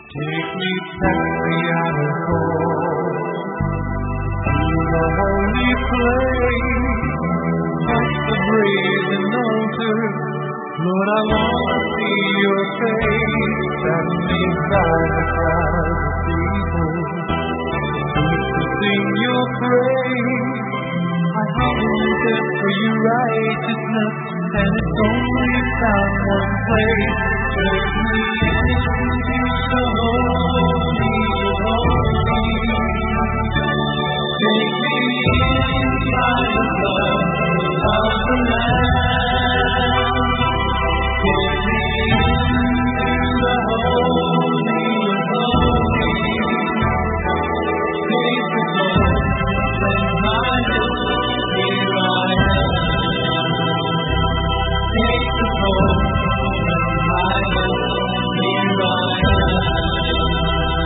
Take me past the outer court to the holy place, past the brazen altar. Lord, I want to see your face, standing by the crowd of people, to sing your praise. I hunger for your righteousness, and it's only found one place. Take me into the holy of holies. Take me in by the blood of the Lamb. Take me into the holy of holies. Take the Lord, cleanse my lips, here I am. Take the Lord, cleanse my lips, here I am.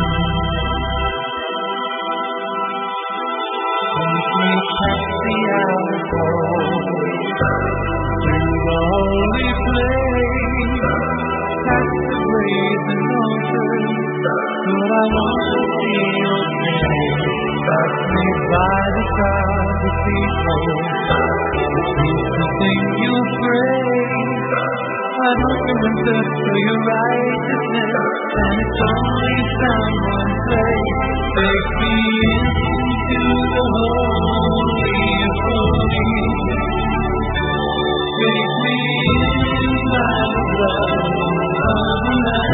Take me past the outer court to the holy place, past the brazen altar. Lord, I want to see your face, pass me by the crowd of people, to sing your praise. I hunger and thirst for your righteousness, and it's only found one place. Take me into the holy of holies. Take me in by the blood of the Lamb.